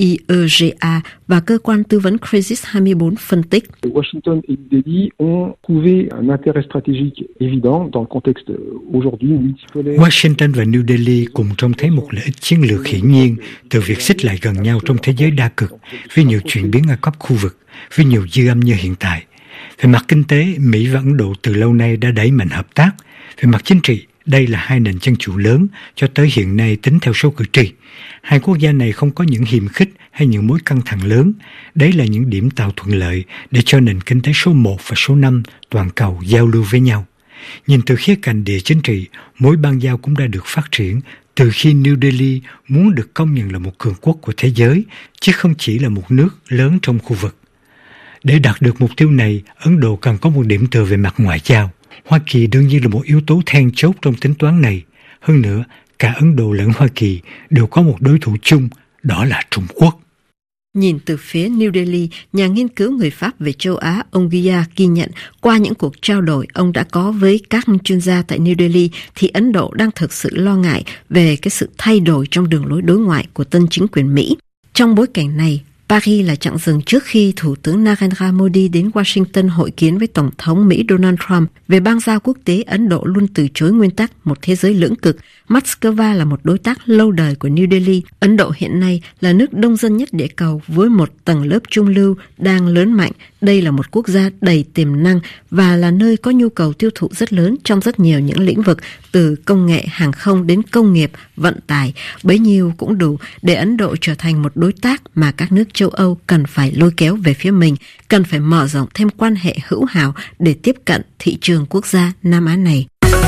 IEGA và cơ quan tư vấn Crisis 24 phân tích. Washington et New Delhi ont trouvé un intérêt stratégique évident dans le contexte aujourd'hui multipolaire. Washington và New Delhi cùng trông thấy một lợi ích chiến lược hiển nhiên từ việc xích lại gần nhau trong thế giới đa cực, với nhiều chuyển biến ở cấp khu vực, với nhiều dư âm như hiện tại. Về mặt kinh tế, Mỹ và Ấn Độ từ lâu nay đã đẩy mạnh hợp tác. Về mặt chính trị, đây là hai nền dân chủ lớn cho tới hiện nay tính theo số cử tri. Hai quốc gia này không có những hiềm khích hay những mối căng thẳng lớn. Đấy là những điểm tạo thuận lợi để cho nền kinh tế số 1 và số 5 toàn cầu giao lưu với nhau. Nhìn từ khía cạnh địa chính trị, mối bang giao cũng đã được phát triển từ khi New Delhi muốn được công nhận là một cường quốc của thế giới, chứ không chỉ là một nước lớn trong khu vực. Để đạt được mục tiêu này, Ấn Độ cần có một điểm tựa về mặt ngoại giao. Hoa Kỳ đương nhiên là một yếu tố then chốt trong tính toán này. Hơn nữa, cả Ấn Độ lẫn Hoa Kỳ đều có một đối thủ chung, đó là Trung Quốc. Nhìn từ phía New Delhi, nhà nghiên cứu người Pháp về châu Á, ông Guillard ghi nhận qua những cuộc trao đổi ông đã có với các chuyên gia tại New Delhi thì Ấn Độ đang thực sự lo ngại về cái sự thay đổi trong đường lối đối ngoại của tân chính quyền Mỹ. Trong bối cảnh này, Paris là chặng dừng trước khi Thủ tướng Narendra Modi đến Washington hội kiến với Tổng thống Mỹ Donald Trump. Về bang giao quốc tế, Ấn Độ luôn từ chối nguyên tắc một thế giới lưỡng cực. Moscow là một đối tác lâu đời của New Delhi. Ấn Độ hiện nay là nước đông dân nhất địa cầu với một tầng lớp trung lưu đang lớn mạnh. Đây là một quốc gia đầy tiềm năng và là nơi có nhu cầu tiêu thụ rất lớn trong rất nhiều những lĩnh vực, từ công nghệ hàng không đến công nghiệp, vận tải. Bấy nhiêu cũng đủ để Ấn Độ trở thành một đối tác mà các nước châu Âu cần phải lôi kéo về phía mình, cần phải mở rộng thêm quan hệ hữu hảo để tiếp cận thị trường quốc gia Nam Á này.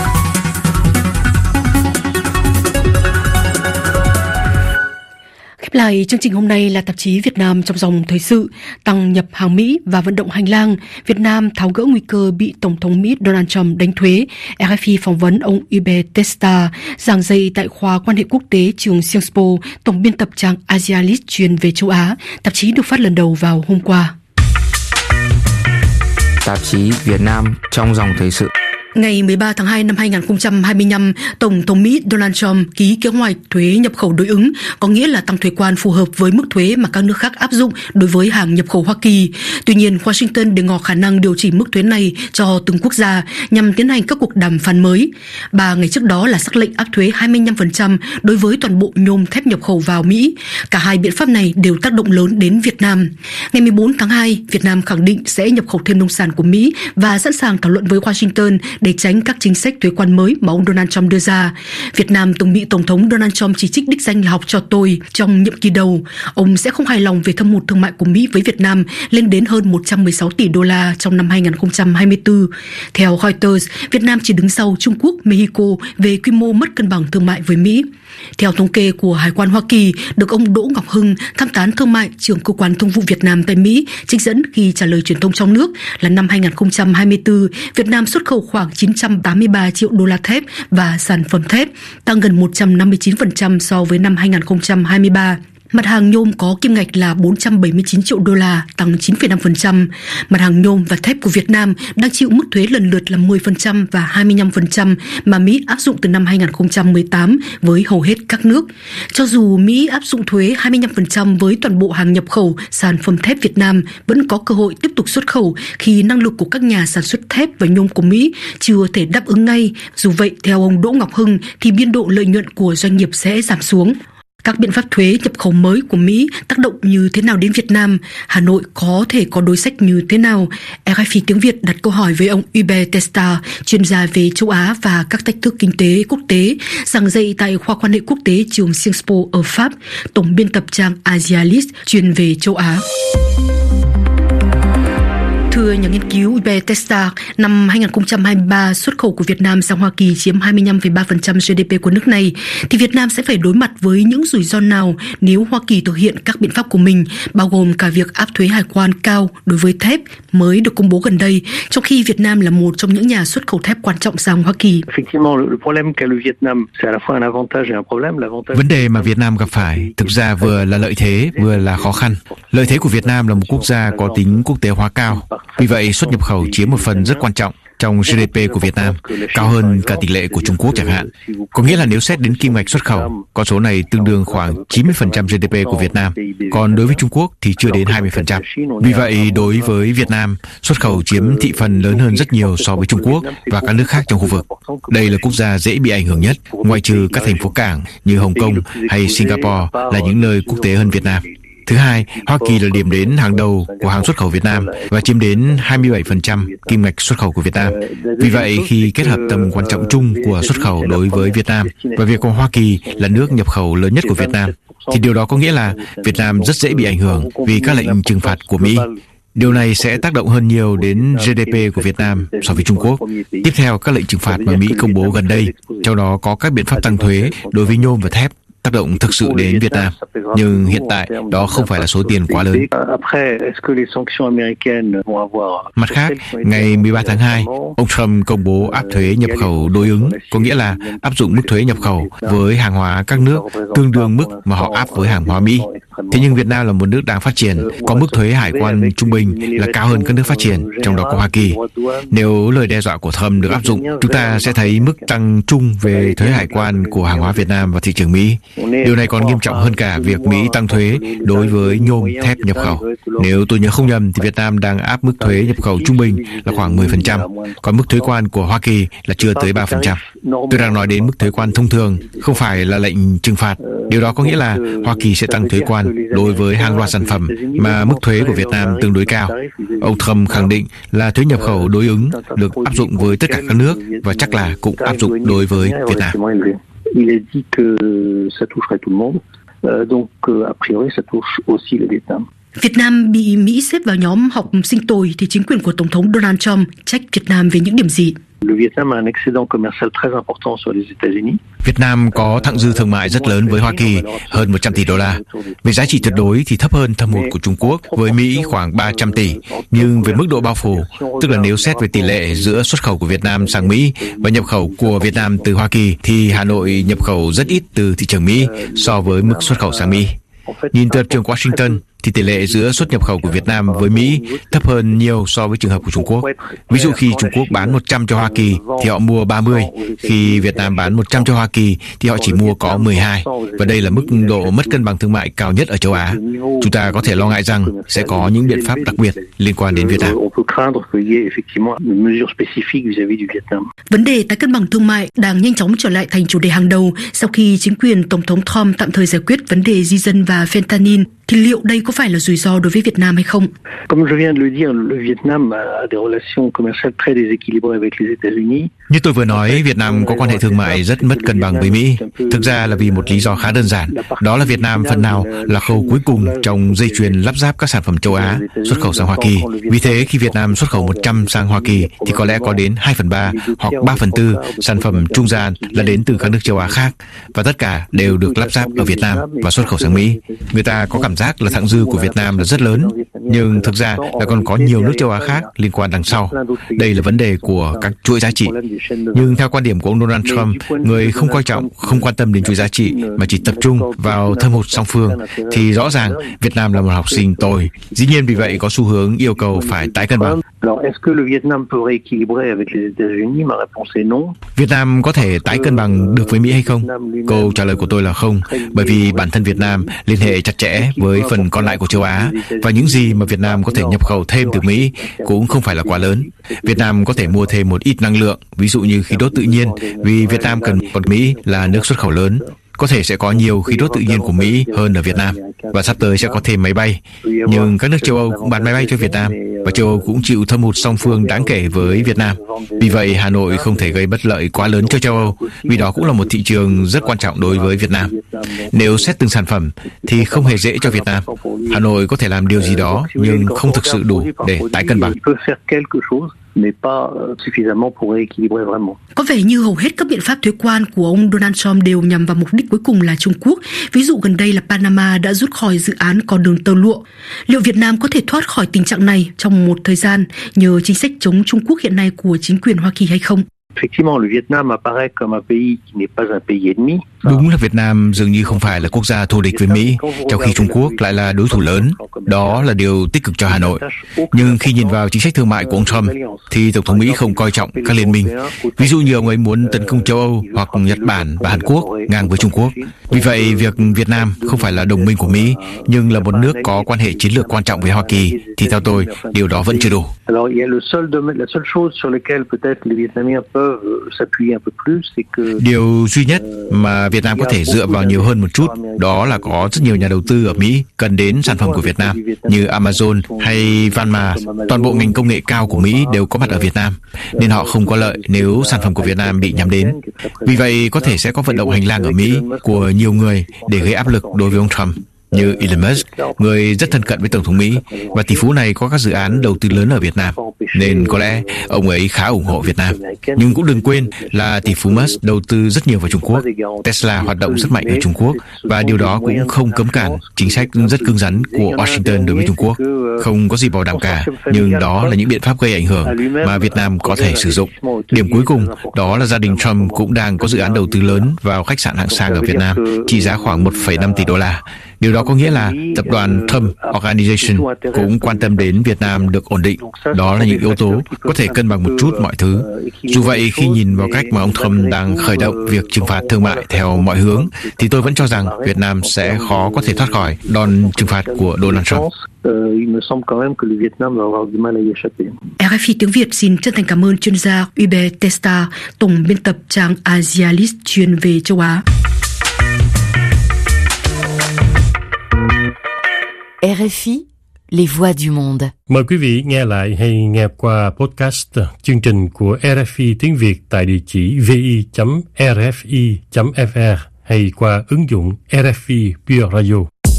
Khép lại chương trình hôm nay là tạp chí Việt Nam trong dòng thời sự. Tăng nhập hàng Mỹ và vận động hành lang, Việt Nam tháo gỡ nguy cơ bị Tổng thống Mỹ Donald Trump đánh thuế. RFI phỏng vấn ông Hubert Testa, giảng dạy tại khoa quan hệ quốc tế trường Sciences Po, tổng biên tập trang Asialist chuyên về châu Á. Tạp chí được phát lần đầu vào hôm qua. Tạp chí Việt Nam trong dòng thời sự. Ngày 13 tháng 2 năm 2025, Tổng thống Mỹ Donald Trump ký kế hoạch thuế nhập khẩu đối ứng, có nghĩa là tăng thuế quan phù hợp với mức thuế mà các nước khác áp dụng đối với hàng nhập khẩu Hoa Kỳ. Tuy nhiên, Washington để ngỏ khả năng điều chỉnh mức thuế này cho từng quốc gia nhằm tiến hành các cuộc đàm phán mới. 3 ngày trước đó là sắc lệnh áp thuế 25% đối với toàn bộ nhôm thép nhập khẩu vào Mỹ. Cả hai biện pháp này đều tác động lớn đến Việt Nam. Ngày 14 tháng 2, Việt Nam khẳng định sẽ nhập khẩu thêm nông sản của Mỹ và sẵn sàng thảo luận với Washington để tránh các chính sách thuế quan mới mà ông Donald Trump đưa ra. Việt Nam từng bị Tổng thống Donald Trump chỉ trích đích danh là học trò tồi trong nhiệm kỳ đầu. Ông sẽ không hài lòng về thâm hụt thương mại của Mỹ với Việt Nam lên đến hơn 116 tỷ đô la trong năm 2024. Theo Reuters, Việt Nam chỉ đứng sau Trung Quốc, Mexico về quy mô mất cân bằng thương mại với Mỹ. Theo thống kê của Hải quan Hoa Kỳ, được ông Đỗ Ngọc Hưng, tham tán thương mại, trưởng cơ quan thương vụ Việt Nam tại Mỹ, trích dẫn khi trả lời truyền thông trong nước là năm 2024, Việt Nam xuất khẩu khoảng 983 triệu đô la thép và sản phẩm thép, tăng gần 159% so với năm 2023. Mặt hàng nhôm có kim ngạch là 479 triệu đô la, tăng 9,5%. Mặt hàng nhôm và thép của Việt Nam đang chịu mức thuế lần lượt là 10% và 25% mà Mỹ áp dụng từ năm 2018 với hầu hết các nước. Cho dù Mỹ áp dụng thuế 25% với toàn bộ hàng nhập khẩu, sản phẩm thép Việt Nam vẫn có cơ hội tiếp tục xuất khẩu khi năng lực của các nhà sản xuất thép và nhôm của Mỹ chưa thể đáp ứng ngay. Dù vậy, theo ông Đỗ Ngọc Hưng thì biên độ lợi nhuận của doanh nghiệp sẽ giảm xuống. Các biện pháp thuế nhập khẩu mới của Mỹ tác động như thế nào đến Việt Nam? Hà Nội có thể có đối sách như thế nào? RFI tiếng Việt đặt câu hỏi với ông Hubert Testa, chuyên gia về châu Á và các thách thức kinh tế quốc tế, giảng dạy tại khoa quan hệ quốc tế trường Sciences Po ở Pháp, tổng biên tập trang Asialist chuyên về châu Á. Thưa nhà nghiên cứu Bethesda, năm 2023, xuất khẩu của Việt Nam sang Hoa Kỳ chiếm 25,3% GDP của nước này, thì Việt Nam sẽ phải đối mặt với những rủi ro nào nếu Hoa Kỳ thực hiện các biện pháp của mình, bao gồm cả việc áp thuế hải quan cao đối với thép mới được công bố gần đây, trong khi Việt Nam là một trong những nhà xuất khẩu thép quan trọng sang Hoa Kỳ. Vấn đề mà Việt Nam gặp phải thực ra vừa là lợi thế, vừa là khó khăn. Lợi thế của Việt Nam là một quốc gia có tính quốc tế hóa cao. Vì vậy, xuất nhập khẩu chiếm một phần rất quan trọng trong GDP của Việt Nam, cao hơn cả tỷ lệ của Trung Quốc chẳng hạn. Có nghĩa là nếu xét đến kim ngạch xuất khẩu, con số này tương đương khoảng 90% GDP của Việt Nam, còn đối với Trung Quốc thì chưa đến 20%. Vì vậy, đối với Việt Nam, xuất khẩu chiếm thị phần lớn hơn rất nhiều so với Trung Quốc và các nước khác trong khu vực. Đây là quốc gia dễ bị ảnh hưởng nhất, ngoại trừ các thành phố cảng như Hồng Kông hay Singapore là những nơi quốc tế hơn Việt Nam. Thứ hai, Hoa Kỳ là điểm đến hàng đầu của hàng xuất khẩu Việt Nam và chiếm đến 27% kim ngạch xuất khẩu của Việt Nam. Vì vậy, khi kết hợp tầm quan trọng chung của xuất khẩu đối với Việt Nam và việc Hoa Kỳ là nước nhập khẩu lớn nhất của Việt Nam, thì điều đó có nghĩa là Việt Nam rất dễ bị ảnh hưởng vì các lệnh trừng phạt của Mỹ. Điều này sẽ tác động hơn nhiều đến GDP của Việt Nam so với Trung Quốc. Tiếp theo, các lệnh trừng phạt mà Mỹ công bố gần đây, trong đó có các biện pháp tăng thuế đối với nhôm và thép, tác động thực sự đến Việt Nam. Nhưng hiện tại, đó không phải là số tiền quá lớn. Mặt khác, ngày 13 tháng 2, ông Trump công bố áp thuế nhập khẩu đối ứng, có nghĩa là áp dụng mức thuế nhập khẩu với hàng hóa các nước tương đương mức mà họ áp với hàng hóa Mỹ. Thế nhưng Việt Nam là một nước đang phát triển, có mức thuế hải quan trung bình là cao hơn các nước phát triển, trong đó có Hoa Kỳ. Nếu lời đe dọa của Trump được áp dụng, chúng ta sẽ thấy mức tăng chung về thuế hải quan của hàng hóa Việt Nam vào thị trường Mỹ. Điều này còn nghiêm trọng hơn cả việc Mỹ tăng thuế đối với nhôm, thép nhập khẩu. Nếu tôi nhớ không nhầm thì Việt Nam đang áp mức thuế nhập khẩu trung bình là khoảng 10%, còn mức thuế quan của Hoa Kỳ là chưa tới 3%. Tôi đang nói đến mức thuế quan thông thường, không phải là lệnh trừng phạt. Điều đó có nghĩa là Hoa Kỳ sẽ tăng thuế quan đối với hàng loạt sản phẩm mà mức thuế của Việt Nam tương đối cao. Ông Trump khẳng định là thuế nhập khẩu đối ứng được áp dụng với tất cả các nước và chắc là cũng áp dụng đối với Việt Nam. Il a dit que ça toucherait tout le monde, donc a priori ça touche aussi le Vietnam. Việt Nam bị Mỹ xếp vào nhóm học sinh tồi thì chính quyền của Tổng thống Donald Trump trách Việt Nam về những điểm gì? Việt Nam có thặng dư thương mại rất lớn với Hoa Kỳ, hơn 100 tỷ đô la. Về giá trị tuyệt đối thì thấp hơn thâm hụt của Trung Quốc với Mỹ khoảng 300 tỷ. Nhưng về mức độ bao phủ, tức là nếu xét về tỷ lệ giữa xuất khẩu của Việt Nam sang Mỹ và nhập khẩu của Việt Nam từ Hoa Kỳ, thì Hà Nội nhập khẩu rất ít từ thị trường Mỹ so với mức xuất khẩu sang Mỹ. Nhìn từ trường Washington, thì tỷ lệ giữa xuất nhập khẩu của Việt Nam với Mỹ thấp hơn nhiều so với trường hợp của Trung Quốc. Ví dụ khi Trung Quốc bán 100 cho Hoa Kỳ thì họ mua 30, khi Việt Nam bán 100 cho Hoa Kỳ thì họ chỉ mua có 12. Và đây là mức độ mất cân bằng thương mại cao nhất ở châu Á. Chúng ta có thể lo ngại rằng sẽ có những biện pháp đặc biệt liên quan đến Việt Nam. Vấn đề tái cân bằng thương mại đang nhanh chóng trở lại thành chủ đề hàng đầu sau khi chính quyền Tổng thống Trump tạm thời giải quyết vấn đề di dân và fentanyl. Thì liệu đây có phải là rủi ro đối với Việt Nam hay không? Như tôi vừa nói, Việt Nam có quan hệ thương mại rất mất cân bằng với Mỹ. Thực ra là vì một lý do khá đơn giản. Đó là Việt Nam phần nào là khâu cuối cùng trong dây chuyền lắp ráp các sản phẩm châu Á xuất khẩu sang Hoa Kỳ. Vì thế, khi Việt Nam xuất khẩu 100 sang Hoa Kỳ thì có lẽ có đến 2/3 hoặc 3/4 sản phẩm trung gian là đến từ các nước châu Á khác. Và tất cả đều được lắp ráp ở Việt Nam và xuất khẩu sang Mỹ. Người ta có cảm giác là thặng dư của Việt Nam là rất lớn, nhưng thực ra là còn có nhiều nước châu Á khác liên quan đằng sau. Đây là vấn đề của các chuỗi giá trị. Nhưng theo quan điểm của ông Donald Trump, người không coi trọng, không quan tâm đến chuỗi giá trị mà chỉ tập trung vào thâm hụt song phương, thì rõ ràng Việt Nam là một học sinh tồi. Dĩ nhiên vì vậy có xu hướng yêu cầu phải tái cân bằng. Việt Nam có thể tái cân bằng được với Mỹ hay không? Câu trả lời của tôi là không, bởi vì bản thân Việt Nam liên hệ chặt chẽ với phần còn lại của châu Á và những gì mà Việt Nam có thể nhập khẩu thêm từ Mỹ cũng không phải là quá lớn. Việt Nam có thể mua thêm một ít năng lượng, ví dụ như khí đốt tự nhiên, vì Việt Nam cần, còn Mỹ là nước xuất khẩu lớn. Có thể sẽ có nhiều khí đốt tự nhiên của Mỹ hơn ở Việt Nam và sắp tới sẽ có thêm máy bay. Nhưng các nước châu Âu cũng bán máy bay cho Việt Nam. và châu Âu cũng chịu thâm hụt song phương đáng kể với Việt Nam. Vì vậy, Hà Nội không thể gây bất lợi quá lớn cho châu Âu, vì đó cũng là một thị trường rất quan trọng đối với Việt Nam. Nếu xét từng sản phẩm thì không hề dễ cho Việt Nam. Hà Nội có thể làm điều gì đó nhưng không thực sự đủ để tái cân bằng. Có vẻ như hầu hết các biện pháp thuế quan của ông Donald Trump đều nhằm vào mục đích cuối cùng là Trung Quốc. Ví dụ gần đây là Panama đã rút khỏi dự án con đường tơ lụa. Liệu Việt Nam có thể thoát khỏi tình trạng này trong một thời gian nhờ chính sách chống Trung Quốc hiện nay của chính quyền Hoa Kỳ hay không? Đúng là Việt Nam dường như không phải là quốc gia thù địch với Mỹ, trong khi Trung Quốc lại là đối thủ lớn. Đó là điều tích cực cho Hà Nội. Nhưng khi nhìn vào chính sách thương mại của ông Trump, thì Tổng thống Mỹ không coi trọng các liên minh. Ví dụ như ông ấy muốn tấn công châu Âu hoặc Nhật Bản và Hàn Quốc ngang với Trung Quốc. Vì vậy, việc Việt Nam không phải là đồng minh của Mỹ, nhưng là một nước có quan hệ chiến lược quan trọng với Hoa Kỳ, thì theo tôi, điều đó vẫn chưa đủ. Điều duy nhất mà Việt Nam có thể dựa vào nhiều hơn một chút, đó là có rất nhiều nhà đầu tư ở Mỹ cần đến sản phẩm của Việt Nam, như Amazon hay Walmart. Toàn bộ ngành công nghệ cao của Mỹ đều có mặt ở Việt Nam, nên họ không có lợi nếu sản phẩm của Việt Nam bị nhắm đến. Vì vậy, có thể sẽ có vận động hành lang ở Mỹ của nhiều người để gây áp lực đối với ông Trump, như Elon Musk, người rất thân cận với Tổng thống Mỹ, và tỷ phú này có các dự án đầu tư lớn ở Việt Nam, nên có lẽ ông ấy khá ủng hộ Việt Nam. Nhưng cũng đừng quên là tỷ phú Musk đầu tư rất nhiều vào Trung Quốc. Tesla hoạt động rất mạnh ở Trung Quốc, và điều đó cũng không cấm cản chính sách rất cứng rắn của Washington đối với Trung Quốc. Không có gì bảo đảm cả, nhưng đó là những biện pháp gây ảnh hưởng mà Việt Nam có thể sử dụng. Điểm cuối cùng, đó là gia đình Trump cũng đang có dự án đầu tư lớn vào khách sạn hạng sang ở Việt Nam, trị giá khoảng 1,5 tỷ đô la. Điều đó có nghĩa là tập đoàn Trump Organization cũng quan tâm đến Việt Nam được ổn định. Đó là những yếu tố có thể cân bằng một chút mọi thứ. Dù vậy, khi nhìn vào cách mà ông Trump đang khởi động việc trừng phạt thương mại theo mọi hướng, thì tôi vẫn cho rằng Việt Nam sẽ khó có thể thoát khỏi đòn trừng phạt của Donald Trump. RFI tiếng Việt xin chân thành cảm ơn chuyên gia Hubert Testa, tổng biên tập trang Asialist chuyên về châu Á. RFI, les voix du monde. Mời quý vị nghe lại hay nghe qua podcast chương trình của RFI tiếng Việt tại địa chỉ vi.rfi.fr hay qua ứng dụng RFI Pure Radio.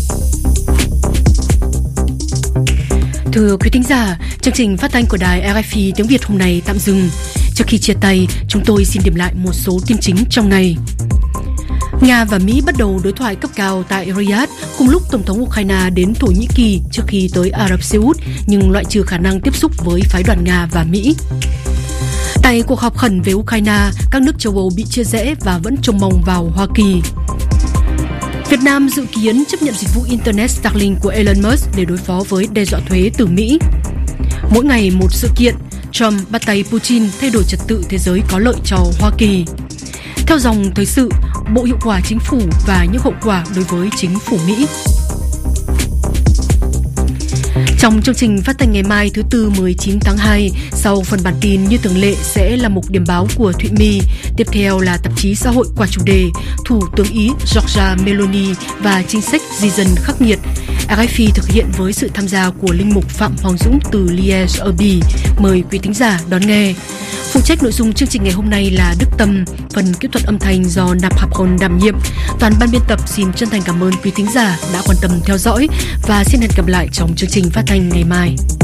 Thưa quý thính giả, chương trình phát thanh của đài RFI tiếng Việt hôm nay tạm dừng. Trước khi chia tay, chúng tôi xin điểm lại một số tin chính trong ngày. Nga và Mỹ bắt đầu đối thoại cấp cao tại Riyadh cùng lúc Tổng thống Ukraine đến Thổ Nhĩ Kỳ trước khi tới Ả Rập Xê Út, nhưng loại trừ khả năng tiếp xúc với phái đoàn Nga và Mỹ. Tại cuộc họp khẩn về Ukraine, các nước châu Âu bị chia rẽ và vẫn trông mong vào Hoa Kỳ. Việt Nam dự kiến chấp nhận dịch vụ Internet Starlink của Elon Musk để đối phó với đe dọa thuế từ Mỹ. Mỗi ngày một sự kiện, Trump bắt tay Putin thay đổi trật tự thế giới có lợi cho Hoa Kỳ. Theo dòng thời sự, Bộ Hiệu quả Chính phủ và những hậu quả đối với chính phủ Mỹ. Trong chương trình phát thanh ngày mai thứ Tư 19 tháng 2, sau phần bản tin như thường lệ sẽ là mục điểm báo của Thụy My. Tiếp theo là tạp chí xã hội qua chủ đề Thủ tướng Ý Giorgia Meloni và chính sách di dân khắc nghiệt. RFI thực hiện với sự tham gia của linh mục Phạm Hoàng Dũng từ Liège ở Bỉ. Mời quý thính giả đón nghe. Phụ trách nội dung chương trình ngày hôm nay là Đức Tâm, phần kỹ thuật âm thanh do Nạp Hạp Hồn đảm nhiệm. Toàn ban biên tập xin chân thành cảm ơn quý thính giả đã quan tâm theo dõi và xin hẹn gặp lại trong chương trình phát thanh ngày mai.